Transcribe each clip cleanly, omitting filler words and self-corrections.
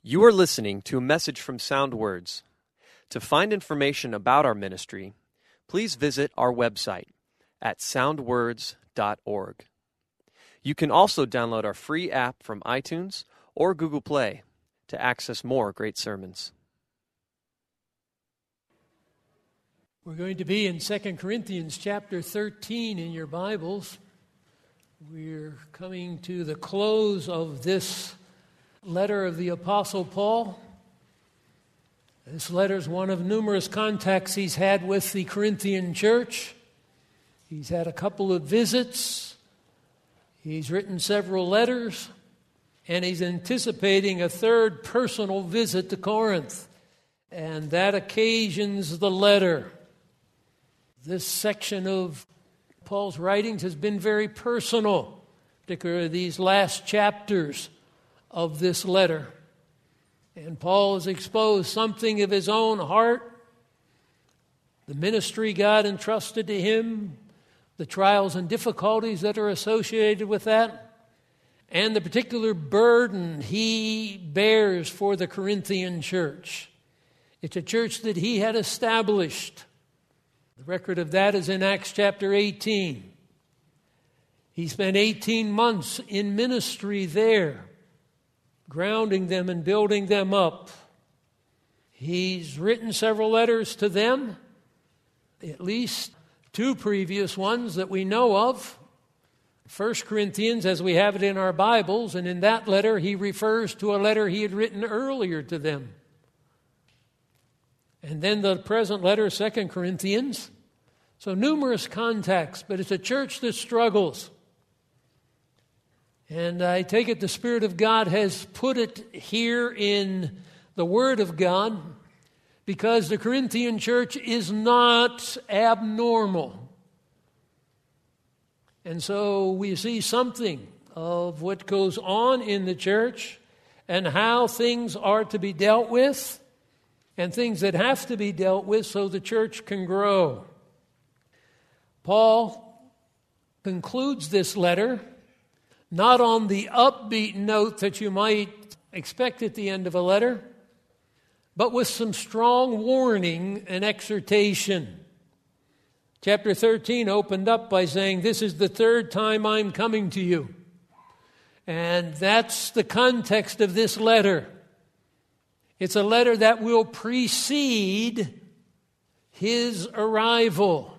You are listening to a message from Sound Words. To find information about our ministry, please visit our website at soundwords.org. You can also download our free app from iTunes or Google Play to access more great sermons. We're going to be in 2 Corinthians chapter 13 in your Bibles. We're coming to the close of this letter of the Apostle Paul. This letter is one of numerous contacts he's had with the Corinthian church. He's had a couple of visits. He's written several letters. And he's anticipating a third personal visit to Corinth. And that occasions the letter. This section of Paul's writings has been very personal, particularly these last chapters of this letter. And Paul has exposed something of his own heart, the ministry God entrusted to him, the trials and difficulties that are associated with that, and the particular burden he bears for the Corinthian church. It's a church that he had established. The record of that is in Acts chapter 18. He spent 18 months in ministry there, grounding them and building them up. He's written several letters to them, at least two previous ones that we know of. 1 Corinthians, as we have it in our Bibles, and in that letter he refers to a letter he had written earlier to them. And then the present letter, 2 Corinthians. So numerous contacts, but it's a church that struggles. And I take it the Spirit of God has put it here in the Word of God because the Corinthian church is not abnormal. And so we see something of what goes on in the church and how things are to be dealt with and things that have to be dealt with so the church can grow. Paul concludes this letter not on the upbeat note that you might expect at the end of a letter, but with some strong warning and exhortation. Chapter 13 opened up by saying, "This is the third time I'm coming to you." And that's the context of this letter. It's a letter that will precede his arrival.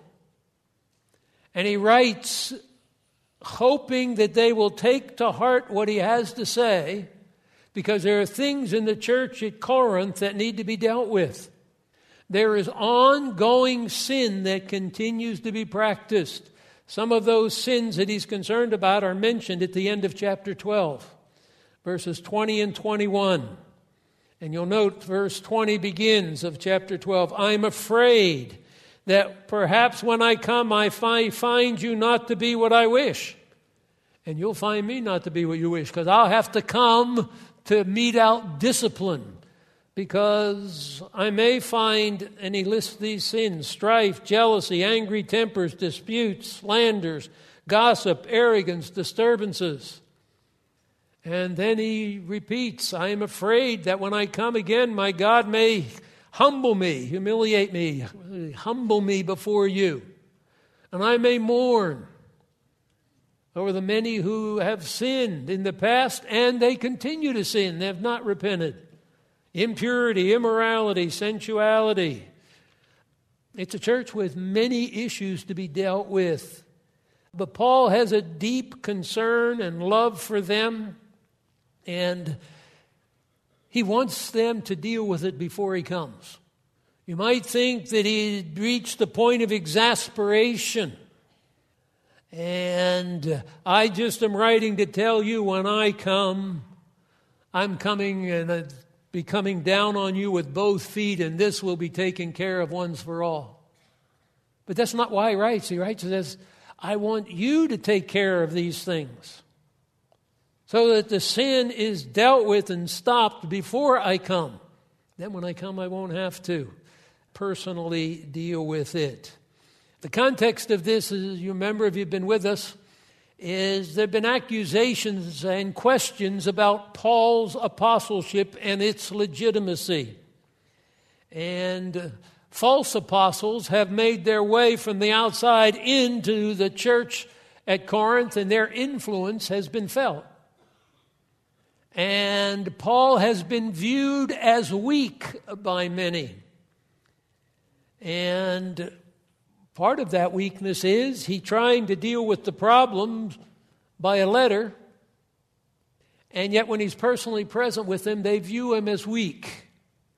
And he writes, hoping that they will take to heart what he has to say, because there are things in the church at Corinth that need to be dealt with. There is ongoing sin that continues to be practiced. Some of those sins that he's concerned about are mentioned at the end of chapter 12, verses 20 and 21. And you'll note verse 20 begins of chapter 12. "I'm afraid that perhaps when I come, I find you not to be what I wish." And you'll find me not to be what you wish, because I'll have to come to mete out discipline. Because I may find, and he lists these sins: strife, jealousy, angry tempers, disputes, slanders, gossip, arrogance, disturbances. And then he repeats, "I am afraid that when I come again, my God may humble me, humiliate me, humble me before you. And I may mourn over the many who have sinned in the past, and they continue to sin. They have not repented. Impurity, immorality, sensuality." It's a church with many issues to be dealt with. But Paul has a deep concern and love for them, and he wants them to deal with it before he comes. You might think that he'd reached the point of exasperation. And I just am writing to tell you when I come, I'm coming and be coming down on you with both feet, and this will be taken care of once for all. But that's not why he writes. He writes as, "I want you to take care of these things, so that the sin is dealt with and stopped before I come. Then when I come, I won't have to personally deal with it." The context of this, is, you remember if you've been with us, is there have been accusations and questions about Paul's apostleship and its legitimacy. And false apostles have made their way from the outside into the church at Corinth, and their influence has been felt. And Paul has been viewed as weak by many. And part of that weakness is he trying to deal with the problems by a letter, and yet when he's personally present with them, they view him as weak.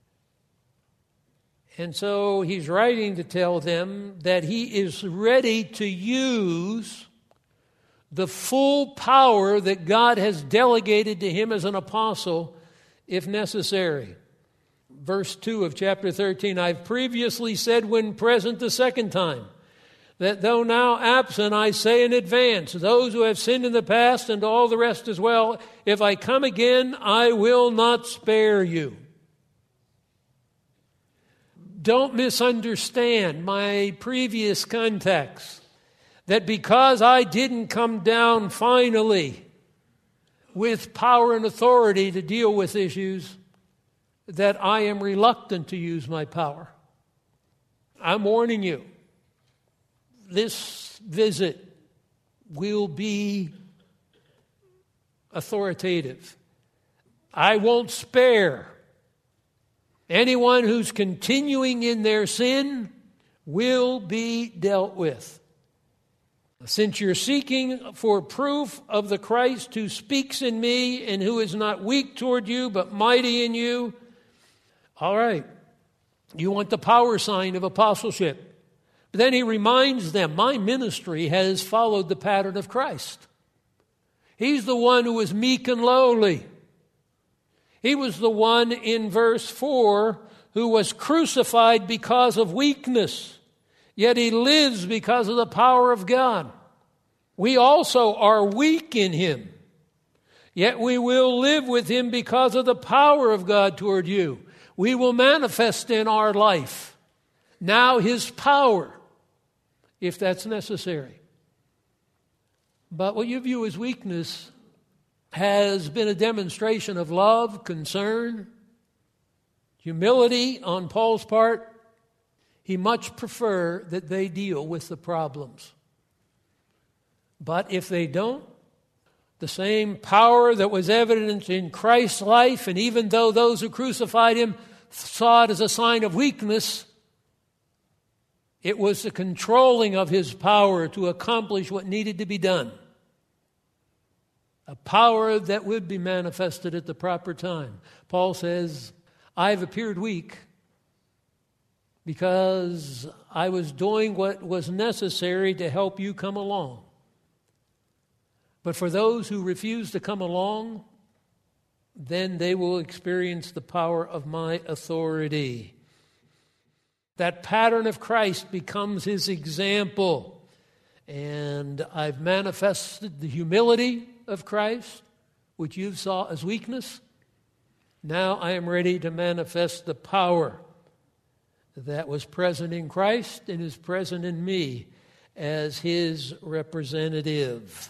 And so he's writing to tell them that he is ready to use the full power that God has delegated to him as an apostle if necessary. Verse 2 of chapter 13, I've previously said when present the second time, that though now absent, I say in advance, those who have sinned in the past and all the rest as well, if I come again, I will not spare you. Don't misunderstand my previous context, that because I didn't come down finally with power and authority to deal with issues, that I am reluctant to use my power. I'm warning you, this visit will be authoritative. I won't spare. Anyone who's continuing in their sin will be dealt with. Since you're seeking for proof of the Christ who speaks in me and who is not weak toward you but mighty in you, all right, you want the power sign of apostleship. But then he reminds them, my ministry has followed the pattern of Christ. He's the one who was meek and lowly. He was the one in verse 4 who was crucified because of weakness, yet he lives because of the power of God. We also are weak in him, yet we will live with him because of the power of God toward you. We will manifest in our life now his power, if that's necessary. But what you view as weakness has been a demonstration of love, concern, humility on Paul's part. He much prefer that they deal with the problems. But if they don't, the same power that was evident in Christ's life, and even though those who crucified him saw it as a sign of weakness, it was the controlling of his power to accomplish what needed to be done. A power that would be manifested at the proper time. Paul says, I've appeared weak because I was doing what was necessary to help you come along. But for those who refuse to come along, then they will experience the power of my authority. That pattern of Christ becomes his example. And I've manifested the humility of Christ, which you saw as weakness. Now I am ready to manifest the power that was present in Christ and is present in me as his representative.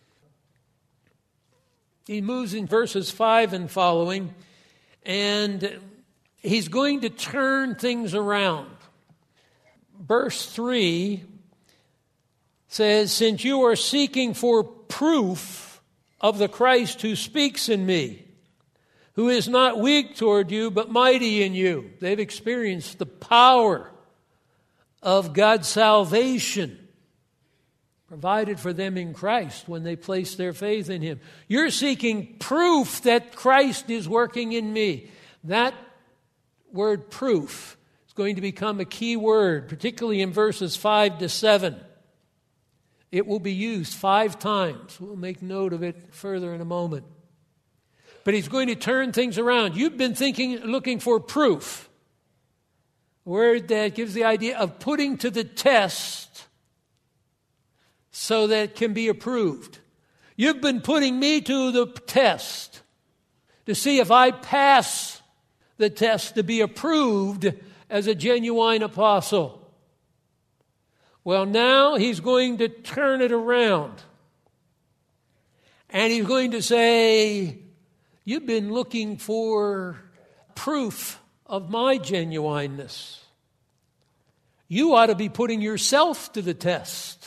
He moves in verses 5 and following, and he's going to turn things around. Verse 3 says, since you are seeking for proof of the Christ who speaks in me, who is not weak toward you, but mighty in you. They've experienced the power of God's salvation provided for them in Christ when they place their faith in him. You're seeking proof that Christ is working in me. That word proof is going to become a key word, particularly in verses 5 to 7. It will be used 5 times. We'll make note of it further in a moment. But he's going to turn things around. You've been looking for proof. A word that gives the idea of putting to the test so that it can be approved. You've been putting me to the test to see if I pass the test to be approved as a genuine apostle. Well, now he's going to turn it around. And he's going to say, you've been looking for proof of my genuineness. You ought to be putting yourself to the test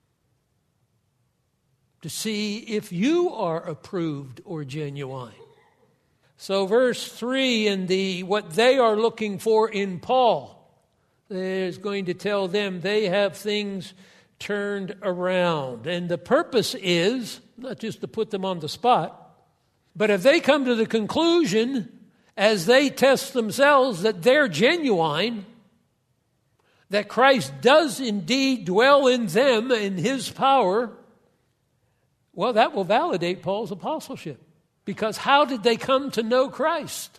to see if you are approved or genuine. So verse 3 in what they are looking for in Paul is going to tell them they have things turned around. And the purpose is not just to put them on the spot, but if they come to the conclusion as they test themselves that they're genuine, that Christ does indeed dwell in them in his power, well, that will validate Paul's apostleship. Because how did they come to know Christ?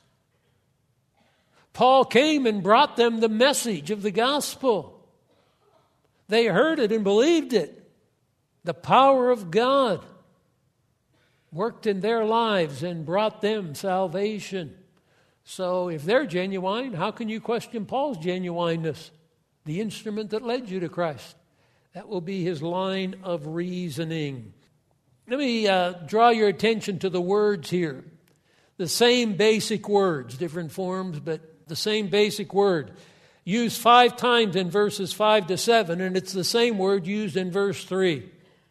Paul came and brought them the message of the gospel. They heard it and believed it. The power of God worked in their lives and brought them salvation. So if they're genuine, how can you question Paul's genuineness? The instrument that led you to Christ. That will be his line of reasoning. Let me draw your attention to the words here. The same basic words, different forms, but the same basic word. Used 5 times in verses 5 to 7, and it's the same word used in verse 3.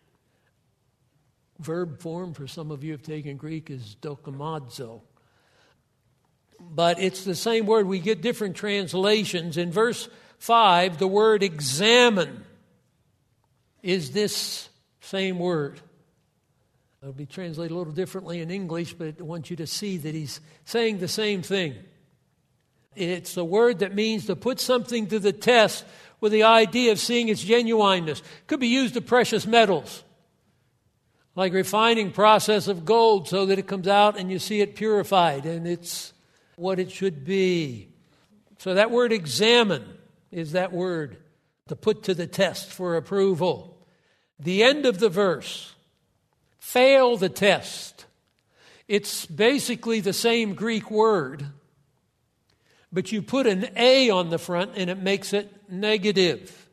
Verb form, for some of you have taken Greek, is dokimazo. But it's the same word. We get different translations. In verse 5, the word examine is this same word. It'll be translated a little differently in English, but I want you to see that he's saying the same thing. It's a word that means to put something to the test with the idea of seeing its genuineness. Could be used to precious metals, like refining process of gold so that it comes out and you see it purified and it's what it should be. So that word examine is that word to put to the test for approval. The end of the verse, fail the test. It's basically the same Greek word, but you put an A on the front and it makes it negative.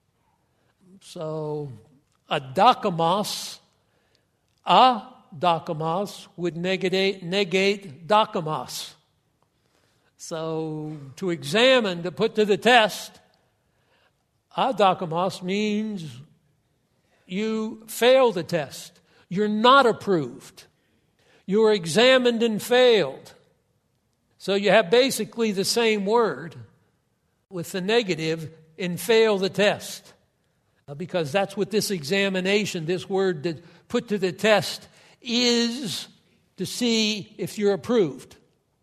So adokimos would negate dokimos. So to examine, to put to the test, adokimos means you fail the test. You're not approved. You were examined and failed. So you have basically the same word with the negative in fail the test. Because that's what this examination, this word to put to the test, is to see if you're approved.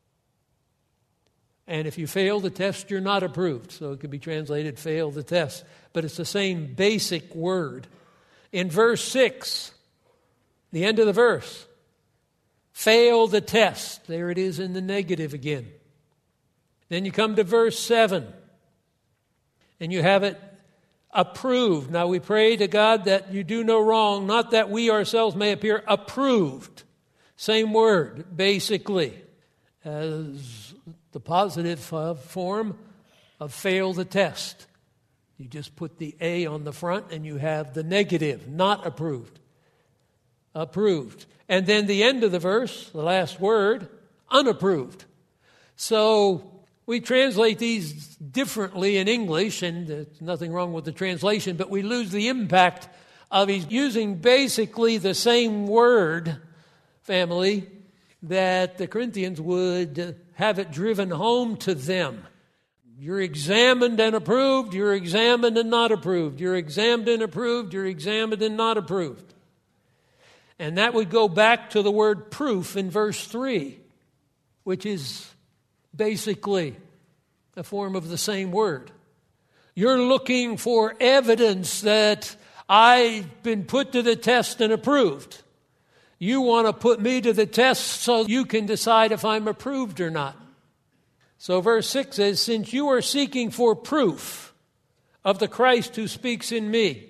And if you fail the test, you're not approved. So it could be translated fail the test. But it's the same basic word. In verse 6, the end of the verse, fail the test. There it is in the negative again. Then you come to verse 7, and you have it approved. Now we pray to God that you do no wrong, not that we ourselves may appear approved. Same word, basically, as the positive form of fail the test. You just put the A on the front and you have the negative, not approved. Approved. And then the end of the verse, the last word, unapproved. So we translate these differently in English, and there's nothing wrong with the translation, but we lose the impact of he's using basically the same word, family, that the Corinthians would have it driven home to them. You're examined and approved, you're examined and not approved. You're examined and approved, you're examined and not approved. And that would go back to the word proof in verse 3, which is basically a form of the same word. You're looking for evidence that I've been put to the test and approved. You want to put me to the test so you can decide if I'm approved or not. So verse 6 says, since you are seeking for proof of the Christ who speaks in me,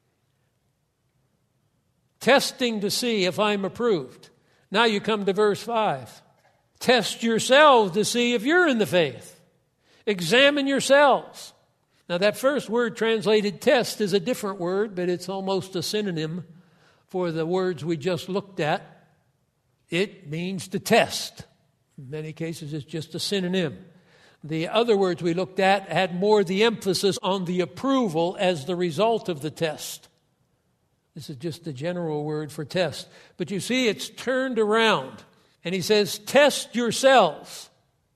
testing to see if I'm approved. Now you come to verse 5. Test yourselves to see if you're in the faith. Examine yourselves. Now that first word translated test is a different word, but it's almost a synonym for the words we just looked at. It means to test. In many cases, it's just a synonym. The other words we looked at had more the emphasis on the approval as the result of the test. This is just the general word for test. But you see, it's turned around. And he says, test yourselves.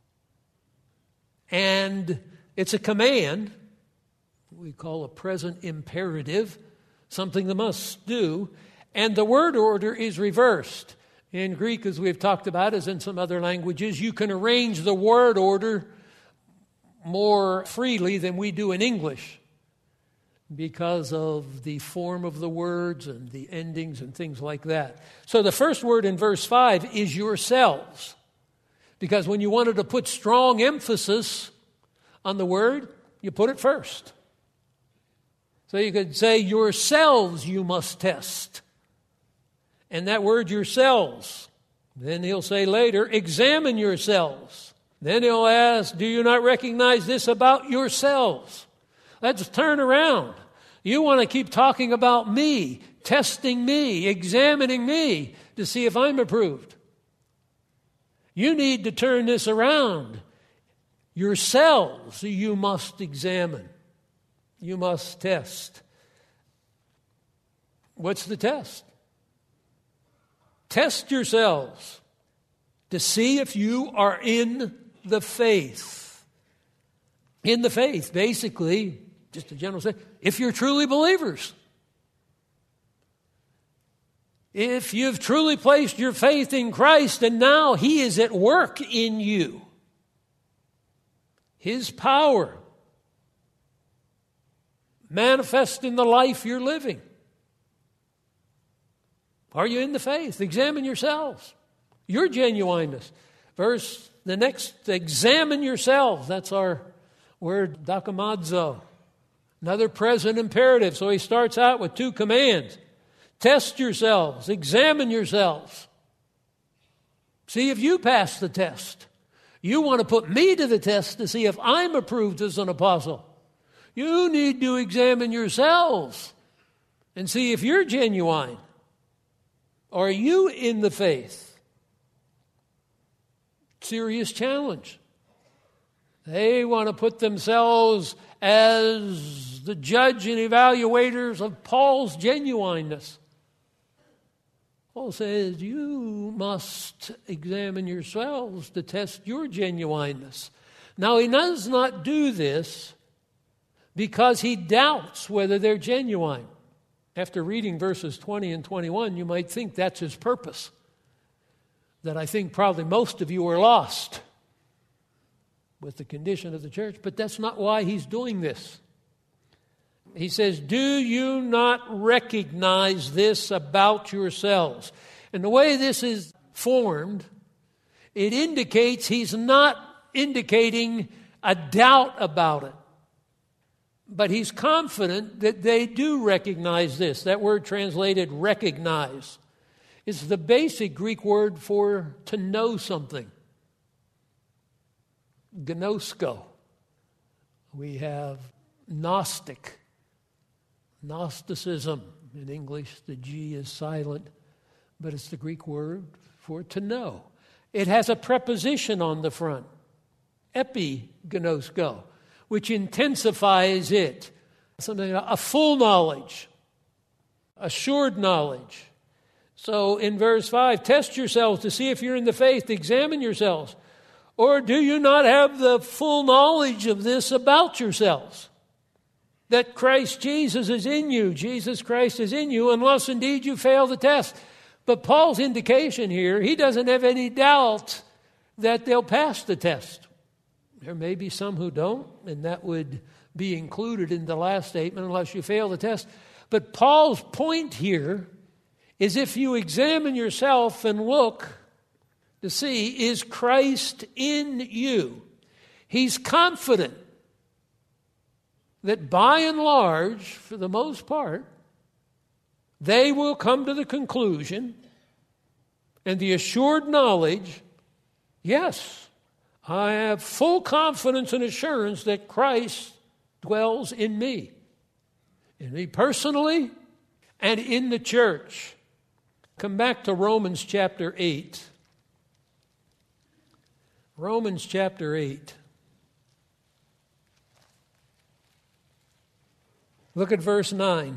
And it's a command. We call a present imperative, something they must do. And the word order is reversed. In Greek, as we've talked about, as in some other languages, you can arrange the word order more freely than we do in English because of the form of the words and the endings and things like that. So the first word in verse 5 is yourselves, because when you wanted to put strong emphasis on the word, you put it first. So you could say, yourselves you must test. And that word yourselves, then he'll say later, examine yourselves. Then he'll ask, do you not recognize this about yourselves? Let's turn around. You want to keep talking about me, testing me, examining me to see if I'm approved. You need to turn this around. Yourselves you must examine. You must test. What's the test? Test yourselves to see if you are in the faith. In the faith, basically, just a general say, if you're truly believers. If you've truly placed your faith in Christ and now He is at work in you. His power manifest in the life you're living. Are you in the faith? Examine yourselves. Your genuineness. The next, examine yourselves. That's our word, dokimazo. Another present imperative. So he starts out with two commands. Test yourselves. Examine yourselves. See if you pass the test. You want to put me to the test to see if I'm approved as an apostle. You need to examine yourselves and see if you're genuine. Are you in the faith? Serious challenge. They want to put themselves as the judge and evaluators of Paul's genuineness. Paul says, you must examine yourselves to test your genuineness. Now, he does not do this because he doubts whether they're genuine. After reading verses 20 and 21, you might think that's his purpose. That I think probably most of you are lost with the condition of the church, but that's not why he's doing this. He says, do you not recognize this about yourselves? And the way this is formed, it indicates he's not indicating a doubt about it. But he's confident that they do recognize this. That word translated recognize is the basic Greek word for to know something. Gnosko. We have Gnostic. Gnosticism. In English, the G is silent, but it's the Greek word for to know. It has a preposition on the front. Epignosko, which intensifies it. Something like a full knowledge, assured knowledge. So in verse 5, test yourselves to see if you're in the faith. Examine yourselves. Or do you not have the full knowledge of this about yourselves? That Christ Jesus is in you. Jesus Christ is in you, unless indeed you fail the test. But Paul's indication here, he doesn't have any doubt that they'll pass the test. There may be some who don't, and that would be included in the last statement unless you fail the test. But Paul's point here is if you examine yourself and look to see, is Christ in you? He's confident that by and large, for the most part, they will come to the conclusion and the assured knowledge, yes, I have full confidence and assurance that Christ dwells in me personally and in the church. Come back to Romans chapter 8. Romans chapter 8. Look at verse 9.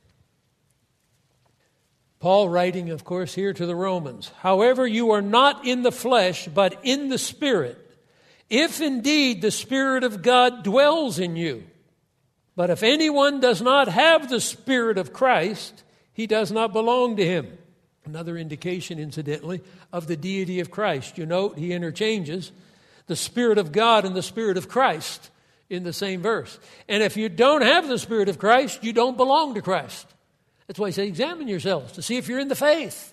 Paul writing, of course, here to the Romans. However, you are not in the flesh, but in the Spirit, if indeed the Spirit of God dwells in you. But if anyone does not have the Spirit of Christ, he does not belong to him. Another indication, incidentally, of the deity of Christ. You note he interchanges the Spirit of God and the Spirit of Christ in the same verse. And if you don't have the Spirit of Christ, you don't belong to Christ. That's why he said, examine yourselves to see if you're in the faith.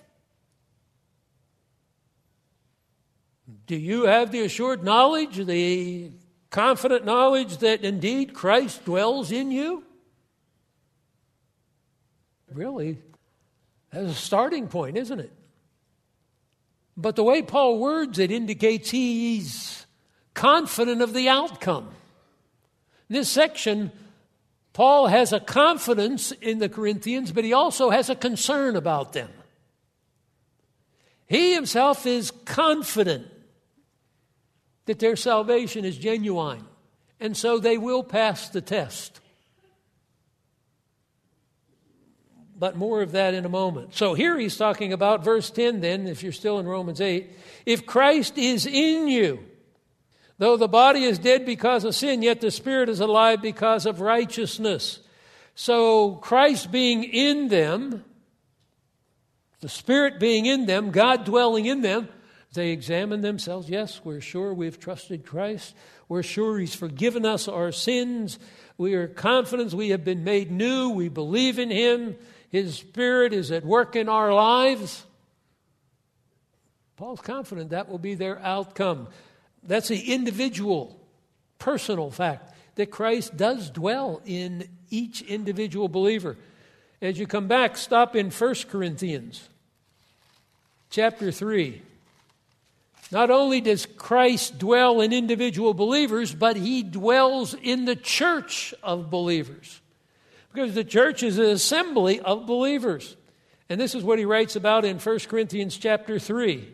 Do you have the assured knowledge, the confident knowledge that indeed Christ dwells in you? Really, that's a starting point, isn't it? But the way Paul words it indicates he's confident of the outcome. In this section, Paul has a confidence in the Corinthians, but he also has a concern about them. He himself is confident that their salvation is genuine, and so they will pass the test. But more of that in a moment. So here he's talking about verse 10 then, if you're still in Romans 8. If Christ is in you, though the body is dead because of sin, yet the Spirit is alive because of righteousness. So Christ being in them, the Spirit being in them, God dwelling in them, they examine themselves. Yes, we're sure we've trusted Christ. We're sure He's forgiven us our sins. We are confident we have been made new. We believe in Him. His Spirit is at work in our lives. Paul's confident that will be their outcome. That's the individual, personal fact that Christ does dwell in each individual believer. As you come back, stop in 1 Corinthians chapter 3. Not only does Christ dwell in individual believers, but He dwells in the church of believers. Because the church is an assembly of believers. And this is what he writes about in 1 Corinthians chapter 3.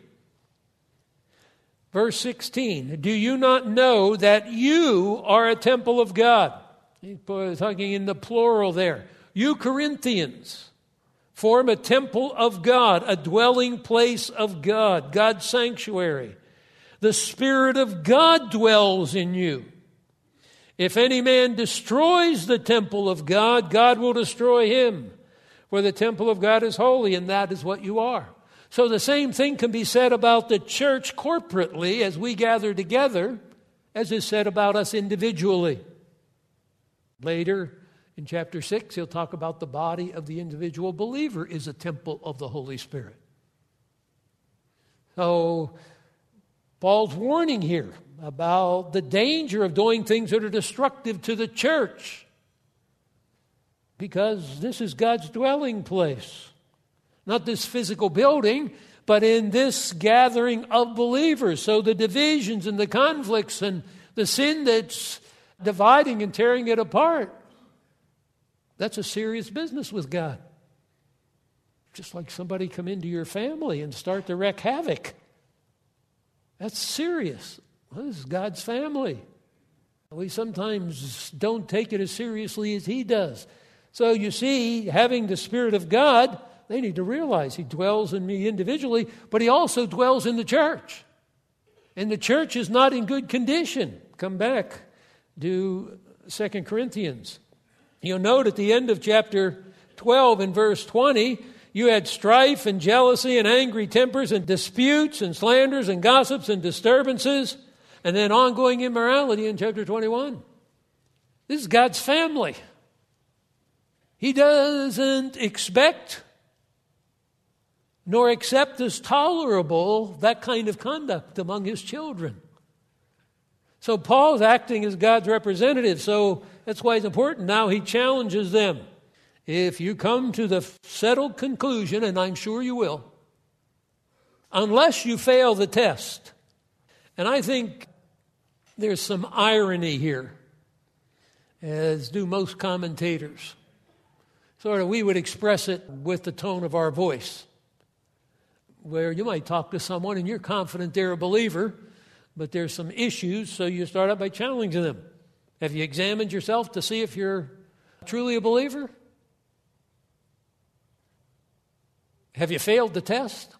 Verse 16, do you not know that you are a temple of God? He's talking in the plural there. You Corinthians form a temple of God, a dwelling place of God, God's sanctuary. The Spirit of God dwells in you. If any man destroys the temple of God, God will destroy him. For the temple of God is holy, and that is what you are. So the same thing can be said about the church corporately as we gather together, as is said about us individually. Later in chapter 6, he'll talk about the body of the individual believer is a temple of the Holy Spirit. So Paul's warning here about the danger of doing things that are destructive to the church, because this is God's dwelling place. Not this physical building, but in this gathering of believers. So the divisions and the conflicts and the sin that's dividing and tearing it apart, that's a serious business with God. Just like somebody come into your family and start to wreak havoc. That's serious. Well, this is God's family. We sometimes don't take it as seriously as He does. So you see, having the Spirit of God, they need to realize He dwells in me individually, but He also dwells in the church. And the church is not in good condition. Come back to 2 Corinthians. You'll note at the end of chapter 12 in verse 20, you had strife and jealousy and angry tempers and disputes and slanders and gossips and disturbances, and then ongoing immorality in chapter 21. This is God's family. He doesn't expect nor accept as tolerable that kind of conduct among His children. So Paul's acting as God's representative, so that's why it's important. Now he challenges them. If you come to the settled conclusion, and I'm sure you will, unless you fail the test, and I think there's some irony here, as do most commentators. Sort of we would express it with the tone of our voice. where you might talk to someone and you're confident they're a believer, but there's some issues, so you start out by challenging them. Have you examined yourself to see if you're truly a believer? Have you failed the test?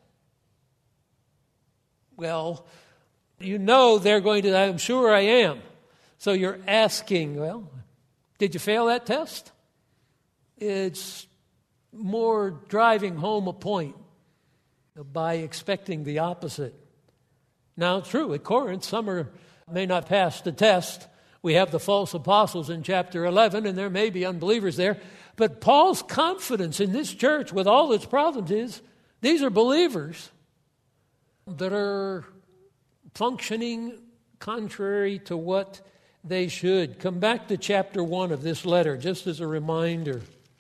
Well, you know they're going to, I'm sure I am. So you're asking, well, did you fail that test? It's more driving home a point by expecting the opposite. Now, it's true, at Corinth, some may not pass the test. We have the false apostles in chapter 11, and there may be unbelievers there. But Paul's confidence in this church, with all its problems, is these are believers that are functioning contrary to what they should. Come back to chapter 1 of this letter, just as a reminder.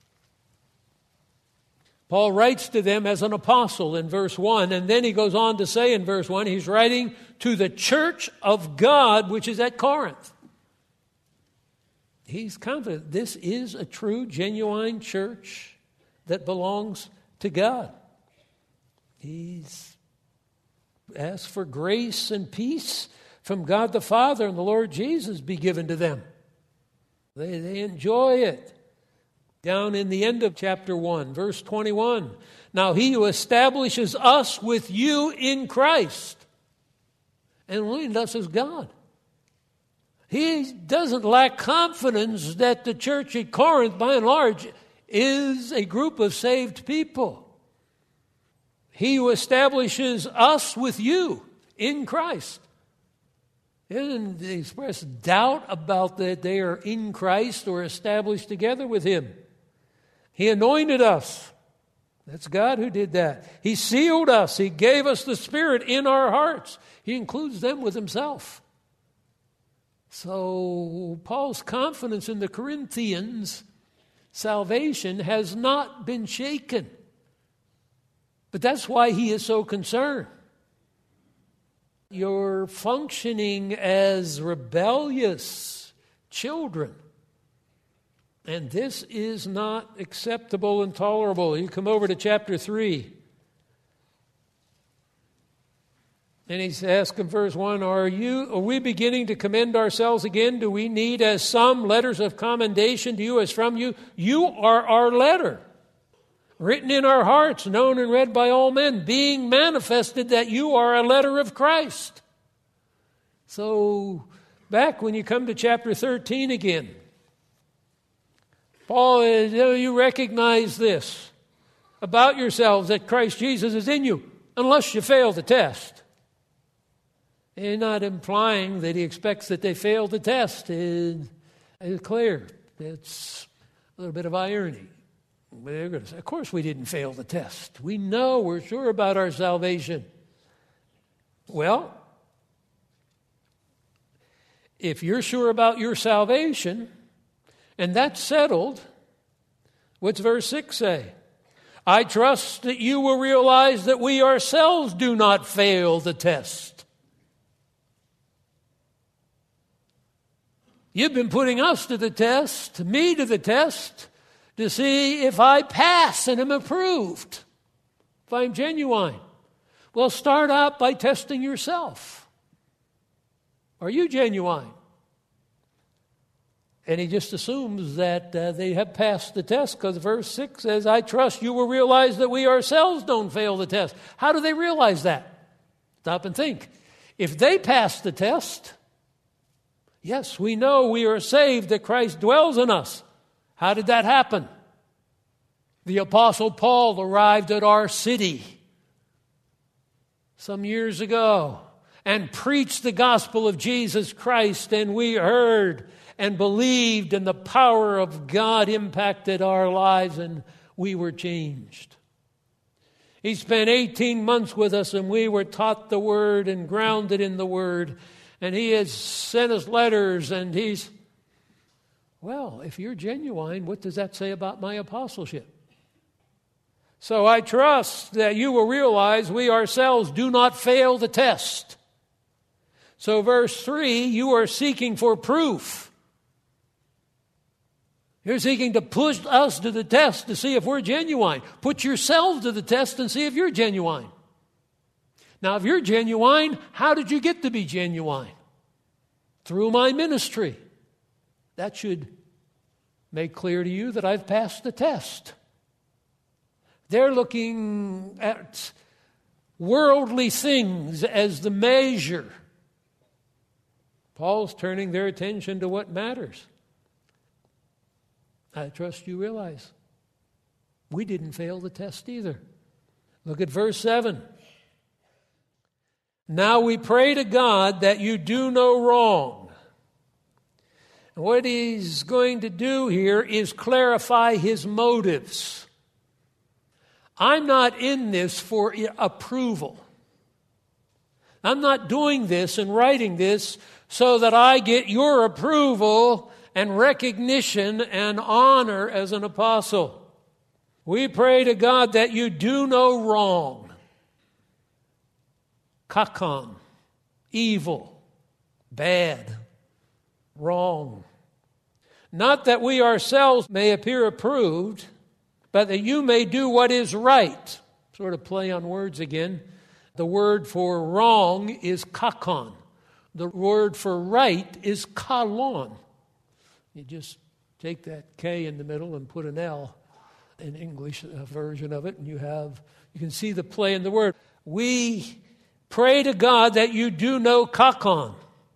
Paul writes to them as an apostle in verse 1, and then he goes on to say in verse 1, he's writing to the church of God, which is at Corinth. He's confident this is a true, genuine church that belongs to God. He's asked for grace and peace from God the Father and the Lord Jesus be given to them. They enjoy it. Down in the end of chapter 1, verse 21. Now he who establishes us with you in Christ. And leading us is God. He doesn't lack confidence that the church at Corinth, by and large, is a group of saved people. He who establishes us with you in Christ. He doesn't express doubt about that they are in Christ or established together with Him. He anointed us. That's God who did that. He sealed us. He gave us the Spirit in our hearts. He includes them with Himself. So Paul's confidence in the Corinthians' salvation has not been shaken. But that's why he is so concerned. You're functioning as rebellious children. And this is not acceptable and tolerable. You come over to chapter 3. And he's asking verse 1, are we beginning to commend ourselves again? Do we need as some letters of commendation to you as from you? You are our letter, written in our hearts, known and read by all men, being manifested that you are a letter of Christ. So back when you come to chapter 13 again, Paul, you recognize this about yourselves, that Christ Jesus is in you, unless you fail the test. He's not implying that he expects that they fail the test. It's clear. It's a little bit of irony. They're going to say, of course we didn't fail the test. We know, we're sure about our salvation. Well, if you're sure about your salvation, and that's settled, what's verse 6 say? I trust that you will realize that we ourselves do not fail the test. You've been putting us to the test, me to the test, to see if I pass and am approved, if I'm genuine. Well, start out by testing yourself. Are you genuine? And he just assumes that they have passed the test because verse 6 says, I trust you will realize that we ourselves don't fail the test. How do they realize that? Stop and think. If they pass the test, yes, we know we are saved, that Christ dwells in us. How did that happen? The Apostle Paul arrived at our city some years ago and preached the gospel of Jesus Christ, and we heard and believed, and the power of God impacted our lives, and we were changed. He spent 18 months with us, and we were taught the Word and grounded in the Word. And he has sent us letters, and well, if you're genuine, what does that say about my apostleship? So I trust that you will realize we ourselves do not fail the test. So verse 3, you are seeking for proof. You're seeking to push us to the test to see if we're genuine. Put yourself to the test and see if you're genuine. Now, if you're genuine, how did you get to be genuine? Through my ministry. That should make clear to you that I've passed the test. They're looking at worldly things as the measure. Paul's turning their attention to what matters. I trust you realize we didn't fail the test either. Look at verse 7. Now we pray to God that you do no wrong. And what he's going to do here is clarify his motives. I'm not in this for approval. I'm not doing this and writing this so that I get your approval and recognition and honor as an apostle. We pray to God that you do no wrong. Kakon, evil, bad, wrong. Not that we ourselves may appear approved, but that you may do what is right. Sort of play on words again. The word for wrong is kakon. The word for right is kalon. You just take that K in the middle and put an L in English version of it, and you can see the play in the word. We pray to God that you do no kakon.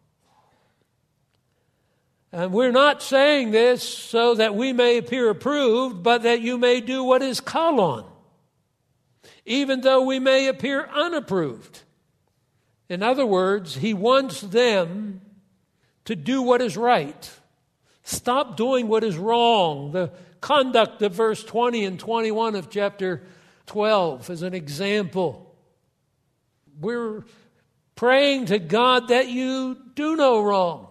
And we're not saying this so that we may appear approved, but that you may do what is kalon, even though we may appear unapproved. In other words, he wants them to do what is right. Stop doing what is wrong. The conduct of verse 20 and 21 of chapter 12 is an example. We're praying to God that you do no wrong.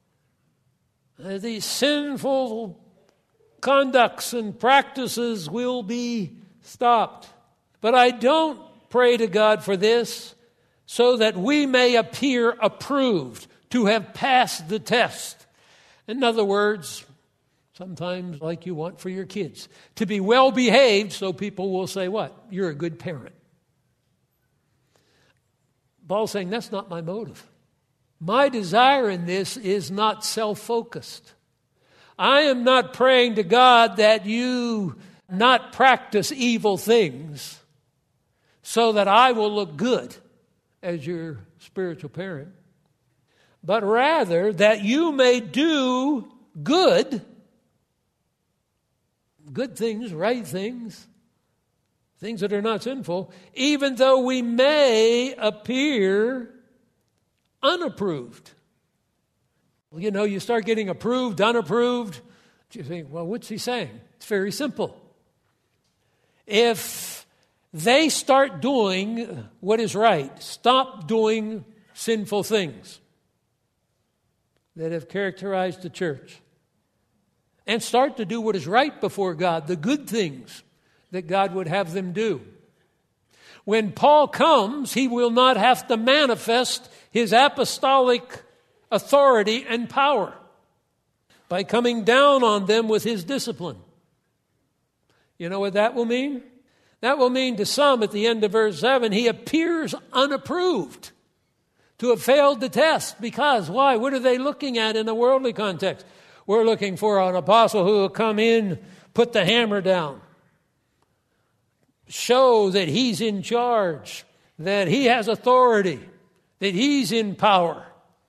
These sinful conducts and practices will be stopped. But I don't pray to God for this so that we may appear approved, to have passed the test. In other words, sometimes like you want for your kids, to be well behaved so people will say what? You're a good parent. Paul's saying that's not my motive. My desire in this is not self-focused. I am not praying to God that you not practice evil things so that I will look good as your spiritual parent, but rather that you may do good things, right things, things that are not sinful, even though we may appear unapproved. Well, you start getting approved, unapproved. You think, well, what's he saying? It's very simple. If they start doing what is right, stop doing sinful things that have characterized the church, and start to do what is right before God, the good things that God would have them do. When Paul comes, he will not have to manifest his apostolic authority and power by coming down on them with his discipline. You know what that will mean? That will mean to some at the end of verse 7, he appears unapproved, to have failed the test. Because, why? What are they looking at in a worldly context? We're looking for an apostle who will come in, put the hammer down, show that he's in charge, that he has authority, that he's in power.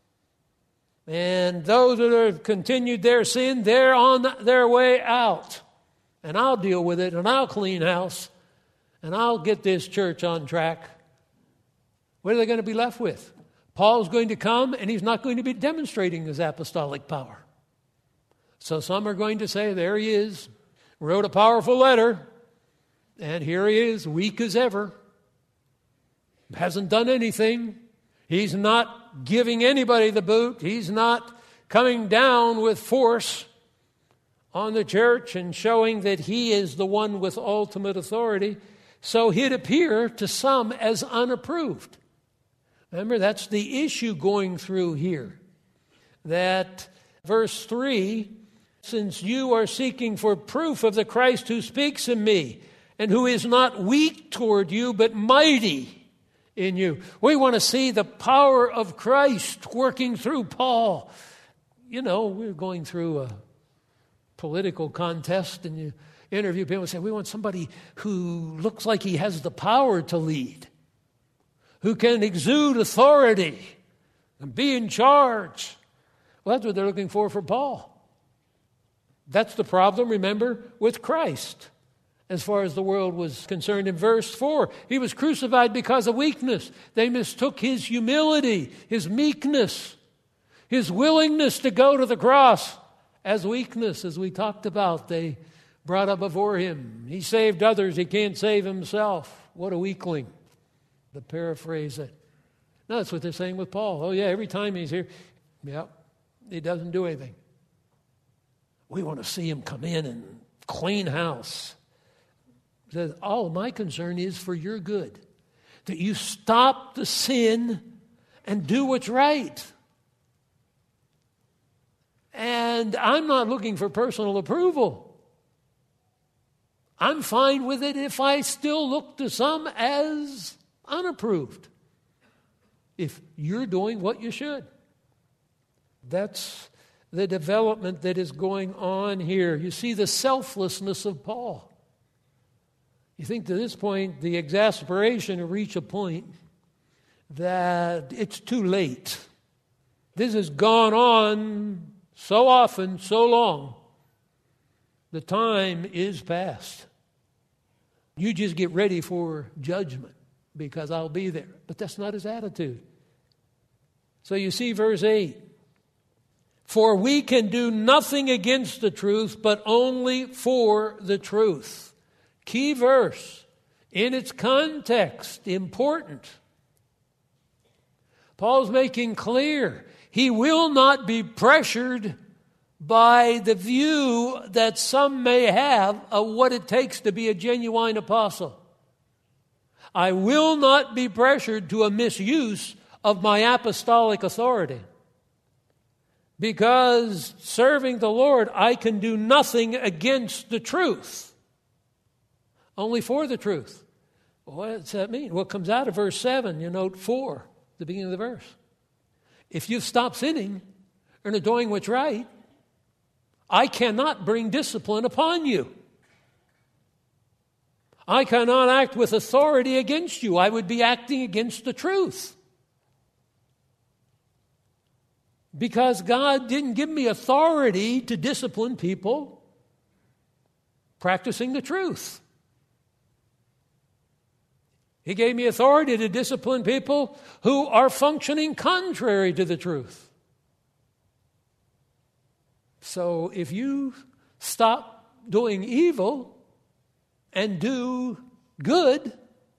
And those that have continued their sin, they're on their way out. And I'll deal with it, and I'll clean house, and I'll get this church on track. What are they going to be left with? Paul's going to come, and he's not going to be demonstrating his apostolic power. So some are going to say, there he is, wrote a powerful letter, and here he is, weak as ever. Hasn't done anything. He's not giving anybody the boot. He's not coming down with force on the church and showing that he is the one with ultimate authority. So he'd appear to some as unapproved. Remember, that's the issue going through here. That verse 3, since you are seeking for proof of the Christ who speaks in me, and who is not weak toward you, but mighty in you. We want to see the power of Christ working through Paul. You know, we're going through a political contest, and you interview people and say, we want somebody who looks like he has the power to lead, who can exude authority and be in charge. Well, that's what they're looking for Paul. That's the problem, remember, with Christ. As far as the world was concerned, in verse 4, he was crucified because of weakness. They mistook his humility, his meekness, his willingness to go to the cross as weakness, as we talked about. They brought up before him. He saved others. He can't save himself. What a weakling, to paraphrase it. No, that's what they're saying with Paul. Oh, yeah, every time he's here, he doesn't do anything. We want to see him come in and clean house. He says, all my concern is for your good, that you stop the sin and do what's right. And I'm not looking for personal approval. I'm fine with it if I still look to some as unapproved, if you're doing what you should. That's the development that is going on here. You see the selflessness of Paul. You think to this point, the exasperation will reach a point that it's too late. This has gone on so often, so long. The time is past. You just get ready for judgment because I'll be there. But that's not his attitude. So you see verse 8. For we can do nothing against the truth, but only for the truth. Key verse, in its context, important. Paul's making clear he will not be pressured by the view that some may have of what it takes to be a genuine apostle. I will not be pressured to a misuse of my apostolic authority. Because serving the Lord, I can do nothing against the truth. Only for the truth. Well, what does that mean? What comes out of verse 7, you note 4, the beginning of the verse. If you've stopped sinning and are doing what's right, I cannot bring discipline upon you. I cannot act with authority against you. I would be acting against the truth. Because God didn't give me authority to discipline people practicing the truth. He gave me authority to discipline people who are functioning contrary to the truth. So if you stop doing evil and do good,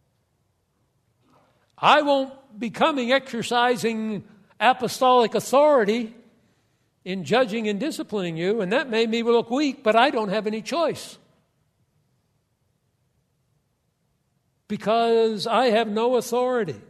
I won't be exercising apostolic authority in judging and disciplining you, and that made me look weak, but I don't have any choice. Because I have no authority.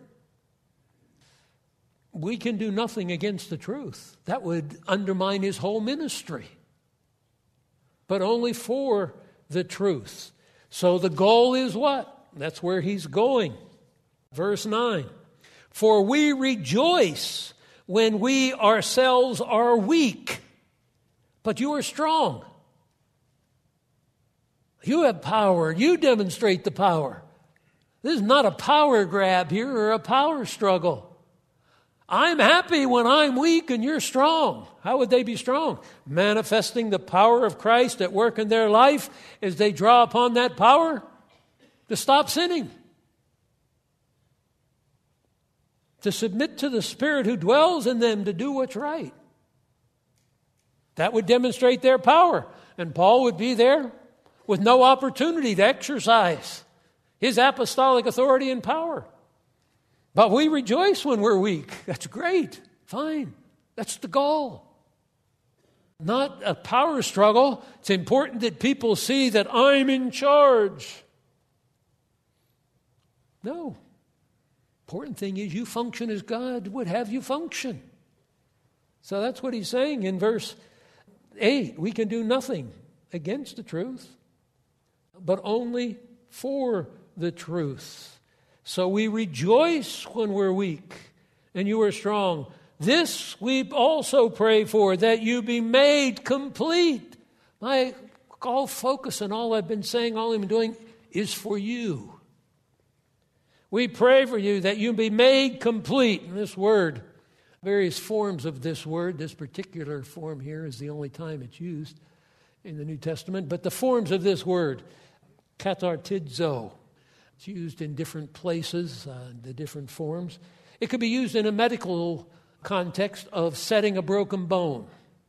We can do nothing against the truth. That would undermine his whole ministry. But only for the truth. So the goal is what? That's where he's going. Verse 9. For we rejoice when we ourselves are weak, but you are strong. You have power. You demonstrate the power. This is not a power grab here or a power struggle. I'm happy when I'm weak and you're strong. How would they be strong? Manifesting the power of Christ at work in their life as they draw upon that power to stop sinning. To submit to the Spirit who dwells in them to do what's right. That would demonstrate their power. And Paul would be there with no opportunity to exercise his apostolic authority and power. But we rejoice when we're weak. That's great. Fine. That's the goal. Not a power struggle. It's important that people see that I'm in charge. No. Important thing is you function as God would have you function. So that's what he's saying in verse 8. We can do nothing against the truth, but only for the truth. So we rejoice when we're weak and you are strong. This we also pray for, that you be made complete. My all focus and all I've been saying, all I've been doing is for you. We pray for you that you be made complete. And this word, various forms of this word, this particular form here is the only time it's used in the New Testament. But the forms of this word, katartizo, it's used in different places, the different forms. It could be used in a medical context of setting a broken bone,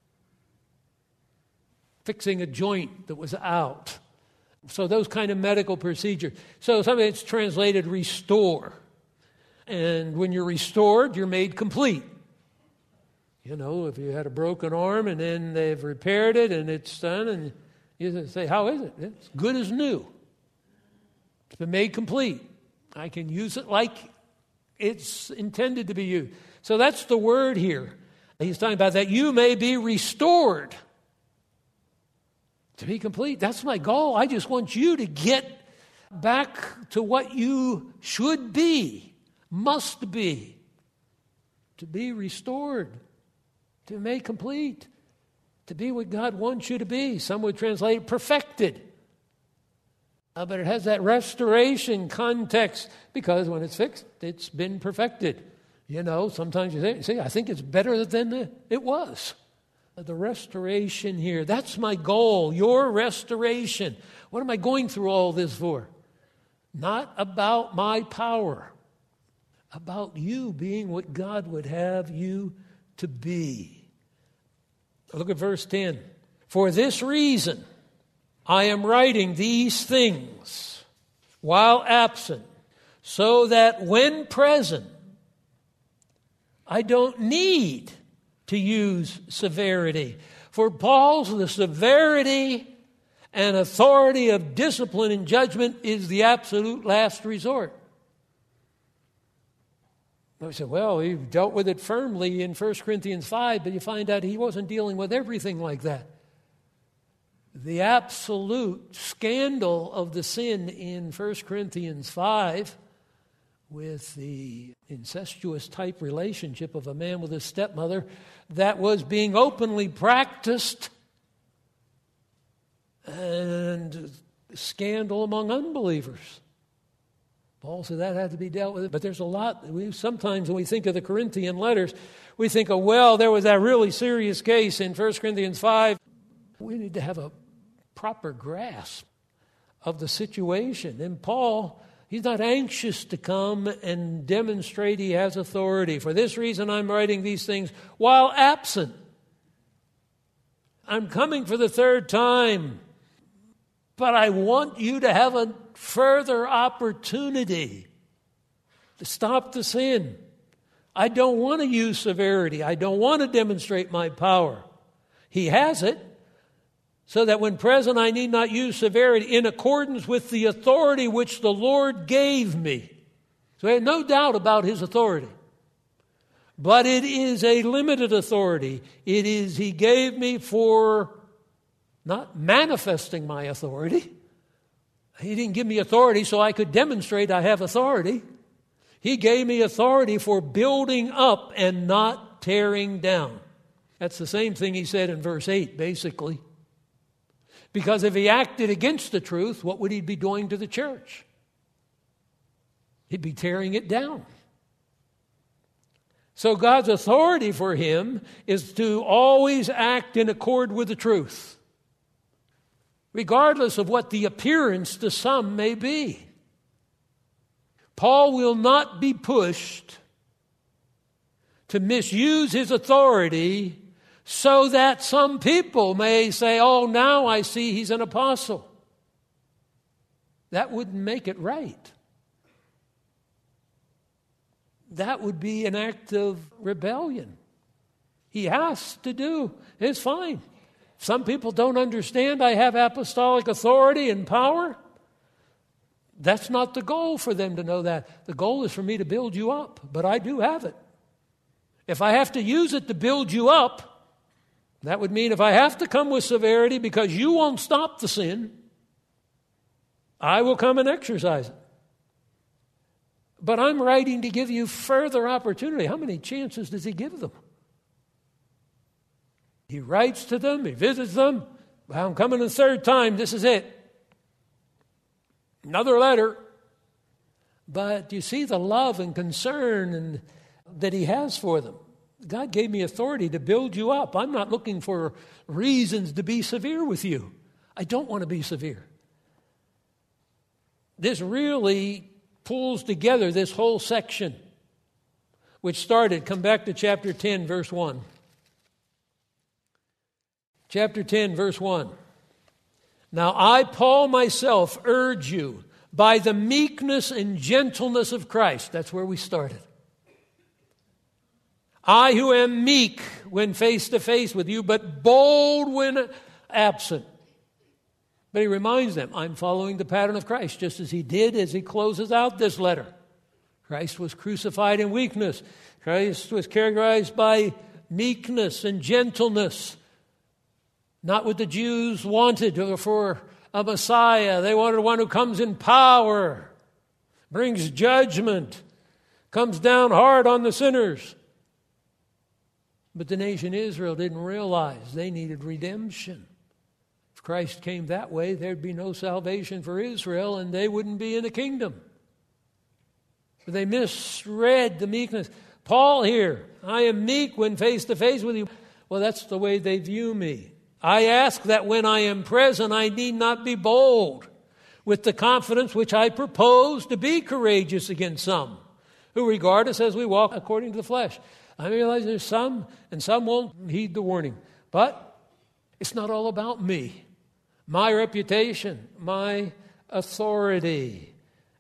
fixing a joint that was out. So those kind of medical procedures. So something it's translated restore. And when you're restored, you're made complete. You know, if you had a broken arm and then they've repaired it and it's done, and you say, how is it? It's good as new. It's been made complete. I can use it like it's intended to be used. So that's the word here. He's talking about that you may be restored. To be complete. That's my goal. I just want you to get back to what you should be, must be. To be restored. To be made complete. To be what God wants you to be. Some would translate it perfected. But it has that restoration context because when it's fixed, it's been perfected. You know, sometimes you think, see, I think it's better than it was. The restoration here, that's my goal, your restoration. What am I going through all this for? Not about my power, about you being what God would have you to be. Look at verse 10. For this reason, I am writing these things while absent, so that when present, I don't need to use severity. For Paul's, the severity and authority of discipline and judgment is the absolute last resort. I said, well, he dealt with it firmly in 1 Corinthians 5, but you find out he wasn't dealing with everything like that. The absolute scandal of the sin in 1 Corinthians 5 with the incestuous type relationship of a man with his stepmother that was being openly practiced, and scandal among unbelievers. Paul said that had to be dealt with. But there's a lot. Sometimes when we think of the Corinthian letters, we think of, well, there was that really serious case in 1 Corinthians 5. We need to have a proper grasp of the situation. And Paul, he's not anxious to come and demonstrate he has authority. For this reason, I'm writing these things while absent. I'm coming for the third time, but I want you to have a further opportunity to stop the sin. I don't want to use severity. I don't want to demonstrate my power. He has it, so that when present I need not use severity in accordance with the authority which the Lord gave me. So I have no doubt about his authority. But it is a limited authority. It is he gave me for not manifesting my authority. He didn't give me authority so I could demonstrate I have authority. He gave me authority for building up and not tearing down. That's the same thing he said in verse 8, basically. Because if he acted against the truth, what would he be doing to the church? He'd be tearing it down. So God's authority for him is to always act in accord with the truth, regardless of what the appearance to some may be. Paul will not be pushed to misuse his authority so that some people may say, oh, now I see he's an apostle. That wouldn't make it right. That would be an act of rebellion. He has to do. It's fine. Some people don't understand I have apostolic authority and power. That's not the goal for them to know that. The goal is for me to build you up, but I do have it. If I have to use it to build you up, that would mean if I have to come with severity because you won't stop the sin, I will come and exercise it. But I'm writing to give you further opportunity. How many chances does he give them? He writes to them, he visits them. Well, I'm coming the third time, this is it. Another letter. But you see the love and concern that he has for them. God gave me authority to build you up. I'm not looking for reasons to be severe with you. I don't want to be severe. This really pulls together this whole section, which started, come back to chapter 10, verse 1. Chapter 10, verse 1. Now I, Paul, myself, urge you by the meekness and gentleness of Christ. That's where we started. I who am meek when face to face with you, but bold when absent. But he reminds them, I'm following the pattern of Christ, just as he did as he closes out this letter. Christ was crucified in weakness. Christ was characterized by meekness and gentleness. Not what the Jews wanted for a Messiah. They wanted one who comes in power, brings judgment, comes down hard on the sinners. But the nation Israel didn't realize they needed redemption. If Christ came that way, there'd be no salvation for Israel, and they wouldn't be in the kingdom. But they misread the meekness. Paul here, I am meek when face to face with you. Well, that's the way they view me. I ask that when I am present, I need not be bold, with the confidence which I propose to be courageous against some, who regard us as we walk according to the flesh. I realize there's some, and some won't heed the warning. But it's not all about me, my reputation, my authority.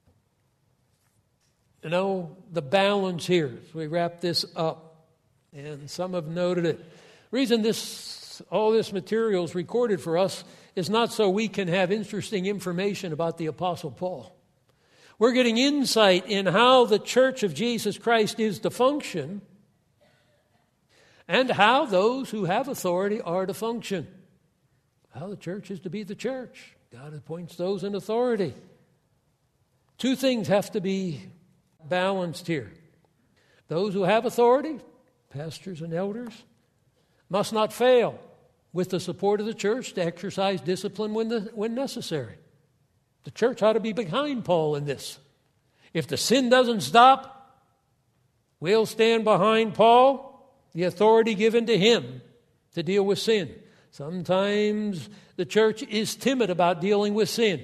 You know, the balance here, as we wrap this up, and some have noted it. The reason all this material is recorded for us is not so we can have interesting information about the Apostle Paul. We're getting insight in how the Church of Jesus Christ is to function and how those who have authority are to function. How the church is to be the church. God appoints those in authority. Two things have to be balanced here. Those who have authority, pastors and elders, must not fail with the support of the church to exercise discipline when necessary. The church ought to be behind Paul in this. If the sin doesn't stop, we'll stand behind Paul, the authority given to him to deal with sin. Sometimes the church is timid about dealing with sin.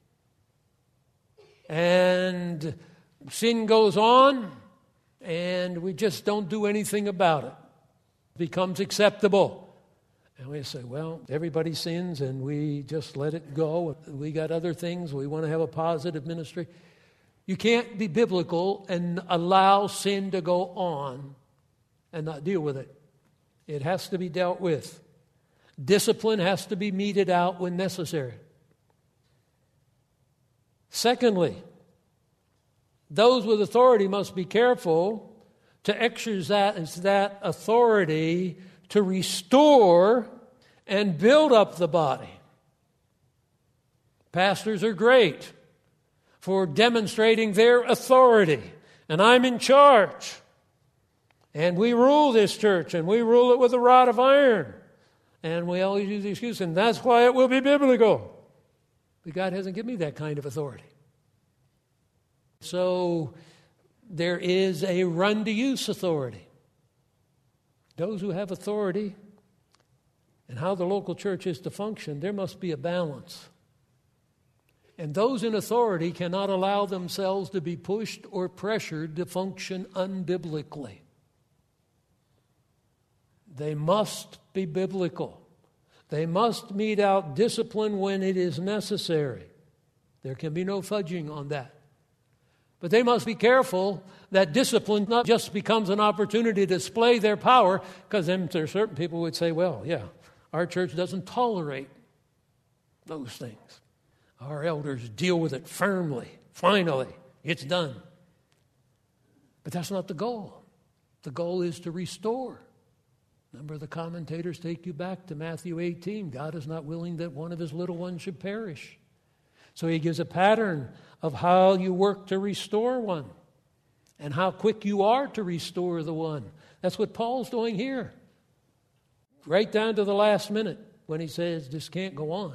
And sin goes on, and we just don't do anything about it. It becomes acceptable. And we say, well, everybody sins, and we just let it go. We got other things. We want to have a positive ministry. You can't be biblical and allow sin to go on and not deal with it. It has to be dealt with. Discipline has to be meted out when necessary. Secondly, those with authority must be careful to exercise that authority to restore and build up the body. Pastors are great for demonstrating their authority, and I'm in charge. And we rule this church, and we rule it with a rod of iron. And we always use the excuse, and that's why it will be biblical. But God hasn't given me that kind of authority. So there is a run-to-use authority. Those who have authority and how the local church is to function, there must be a balance. And those in authority cannot allow themselves to be pushed or pressured to function unbiblically. They must be biblical. They must mete out discipline when it is necessary. There can be no fudging on that. But they must be careful that discipline not just becomes an opportunity to display their power, because then there are certain people who would say, well, yeah, our church doesn't tolerate those things. Our elders deal with it firmly. Finally, it's done. But that's not the goal. The goal is to restore. A number of the commentators take you back to Matthew 18. God is not willing that one of his little ones should perish. So he gives a pattern of how you work to restore one. and how quick you are to restore the one. That's what Paul's doing here. Right down to the last minute when he says, this can't go on.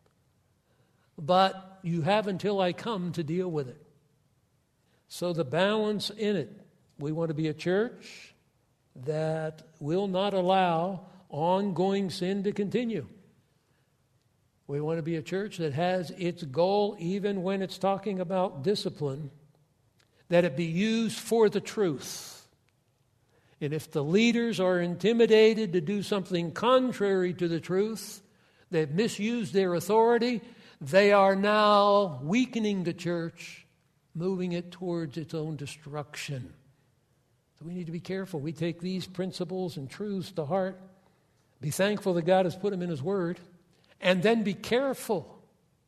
But you have until I come to deal with it. So the balance in it. We want to be a church that will not allow ongoing sin to continue. We want to be a church that has its goal, even when it's talking about discipline, that it be used for the truth. And if the leaders are intimidated to do something contrary to the truth, they've misused their authority, they are now weakening the church, moving it towards its own destruction. So we need to be careful. We take these principles and truths to heart. Be thankful that God has put them in His Word. And then be careful.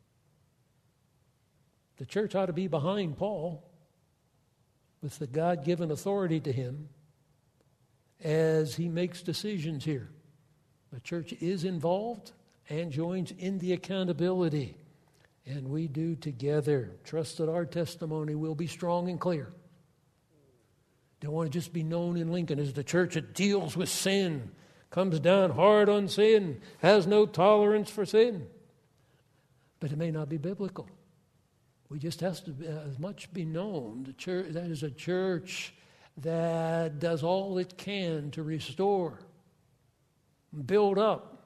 The church ought to be behind Paul with the God-given authority to him as he makes decisions here. The church is involved and joins in the accountability. And we do together. Trust that our testimony will be strong and clear. Don't want to just be known in Lincoln as the church that deals with sin, comes down hard on sin, has no tolerance for sin. But it may not be biblical. We just have to as much be known. The church, that is a church that does all it can to restore, build up.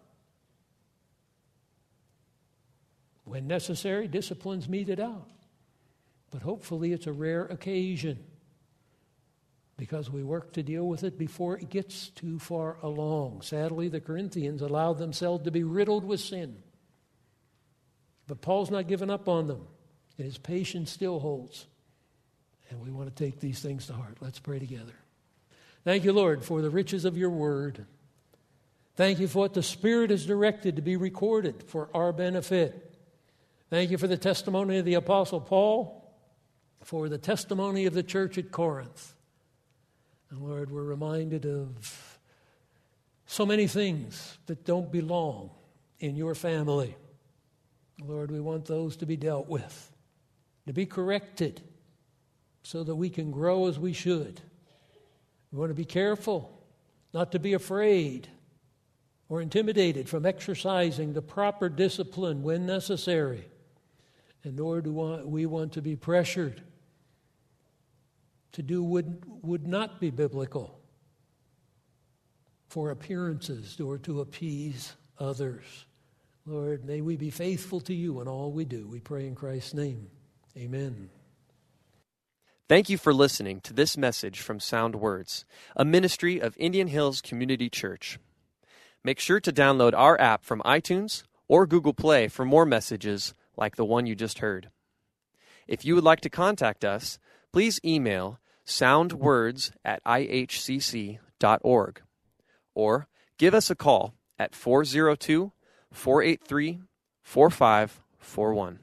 When necessary, disciplines meted out. But hopefully it's a rare occasion, because we work to deal with it before it gets too far along. Sadly, the Corinthians allowed themselves to be riddled with sin. But Paul's not given up on them, and his patience still holds. And we want to take these things to heart. Let's pray together. Thank you, Lord, for the riches of your word. Thank you for what the Spirit has directed to be recorded for our benefit. Thank you for the testimony of the Apostle Paul, for the testimony of the church at Corinth. And Lord, we're reminded of so many things that don't belong in your family. Lord, we want those to be dealt with, to be corrected, so that we can grow as we should. We want to be careful not to be afraid or intimidated from exercising the proper discipline when necessary. And nor do we want to be pressured to do would not be biblical for appearances or to appease others. Lord, may we be faithful to you in all we do. We pray in Christ's name. Amen. Thank you for listening to this message from Sound Words, a ministry of Indian Hills Community Church. Make sure to download our app from iTunes or Google Play for more messages like the one you just heard. If you would like to contact us, please email soundwords@ihcc.org or give us a call at 402-483-4541.